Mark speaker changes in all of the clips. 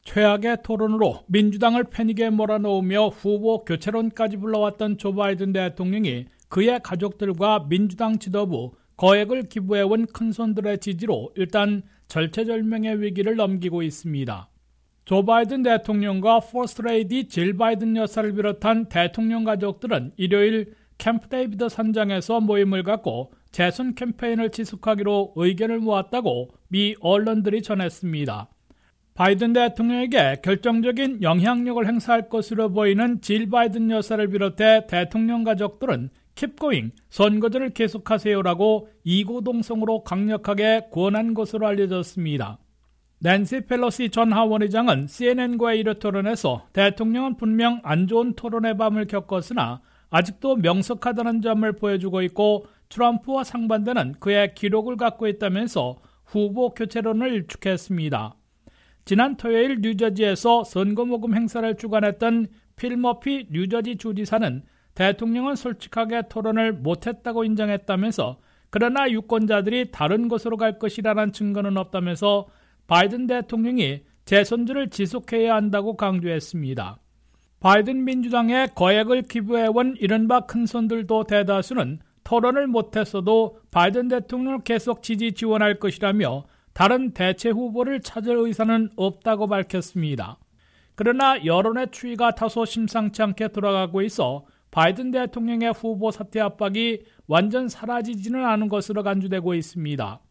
Speaker 1: 최악의 토론으로 민주당을 패닉에 몰아넣으며 후보 교체론까지 불러왔던 조 바이든 대통령이 그의 가족들과 민주당 지도부, 거액을 기부해온 큰손들의 지지로 일단 절체절명의 위기를 넘기고 있습니다. 조 바이든 대통령과 퍼스트 레이디 질 바이든 여사를 비롯한 대통령 가족들은 일요일 캠프 데이비드 산장에서 모임을 갖고 재선 캠페인을 지속하기로 의견을 모았다고 미 언론들이 전했습니다. 바이든 대통령에게 결정적인 영향력을 행사할 것으로 보이는 질 바이든 여사를 비롯해 대통령 가족들은 Keep going, 선거전을 계속하세요라고 이고동성으로 강력하게 권한 것으로 알려졌습니다. 낸시 펠로시 전 하원의장은 CNN과의 이런 토론에서 대통령은 분명 안 좋은 토론의 밤을 겪었으나 아직도 명석하다는 점을 보여주고 있고 트럼프와 상반되는 그의 기록을 갖고 있다면서 후보 교체론을 일축했습니다. 지난 토요일 뉴저지에서 선거모금 행사를 주관했던 필 머피 뉴저지 주지사는 대통령은 솔직하게 토론을 못했다고 인정했다면서 그러나 유권자들이 다른 곳으로 갈 것이라는 증거는 없다면서 바이든 대통령이 재선주를 지속해야 한다고 강조했습니다. 바이든 민주당에 거액을 기부해온 이른바 큰손들도 대다수는 토론을 못했어도 바이든 대통령을 계속 지지 지원할 것이라며 다른 대체 후보를 찾을 의사는 없다고 밝혔습니다. 그러나 여론의 추이가 다소 심상치 않게 돌아가고 있어 바이든 대통령의 후보 사퇴 압박이 완전 사라지지는 않은 것으로 간주되고 있습니다.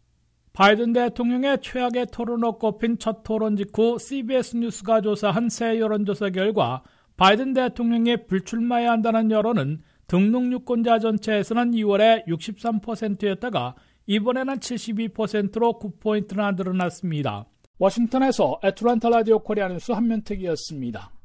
Speaker 1: 바이든 대통령의 최악의 토론으로 꼽힌 첫 토론 직후 CBS 뉴스가 조사한 새 여론조사 결과 바이든 대통령이 불출마해야 한다는 여론은 등록 유권자 전체에서는 2월에 63%였다가 이번에는 72%로 9포인트나 늘어났습니다. 워싱턴에서 애틀랜타 라디오 코리아 뉴스 한면택이었습니다.